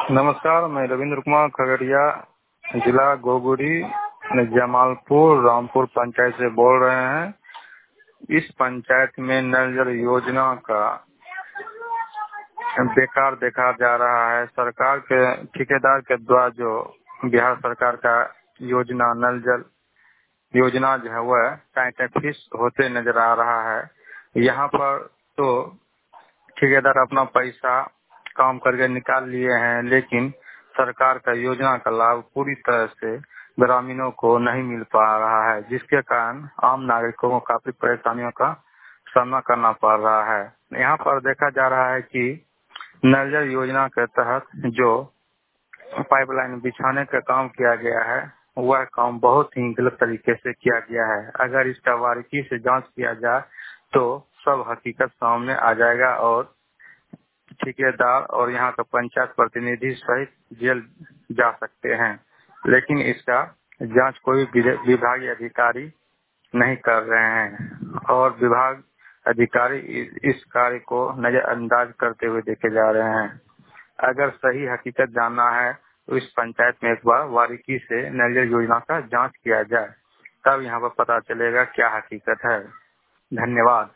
नमस्कार, मैं रविंद्र कुमार खगड़िया जिला गोगुरी जमालपुर रामपुर पंचायत से बोल रहे हैं। इस पंचायत में नल जल योजना का बेकार देखा जा रहा है। सरकार के ठेकेदार के द्वारा जो बिहार सरकार का योजना नल जल योजना जो है वह टाइट होते नजर आ रहा है। यहाँ पर तो ठेकेदार अपना पैसा काम करके निकाल लिए हैं, लेकिन सरकार का योजना का लाभ पूरी तरह से ग्रामीणों को नहीं मिल पा रहा है, जिसके कारण आम नागरिकों को काफी परेशानियों का सामना करना पड़ रहा है। यहाँ पर देखा जा रहा है कि नल जल योजना के तहत जो पाइपलाइन बिछाने का काम किया गया है वह काम बहुत ही गलत तरीके से किया गया है। अगर इसका बारीकी से जांच किया जाए तो सब हकीकत सामने आ जाएगा और ठेकेदार और यहाँ का पंचायत प्रतिनिधि सहित जेल जा सकते हैं, लेकिन इसका जांच कोई विभागीय अधिकारी नहीं कर रहे हैं और विभाग अधिकारी इस कार्य को नजरअंदाज करते हुए देखे जा रहे हैं। अगर सही हकीकत जानना है तो इस पंचायत में एक बार बारीकी से नल जल योजना का जांच किया जाए, तब यहाँ पर पता चलेगा क्या हकीकत है। धन्यवाद।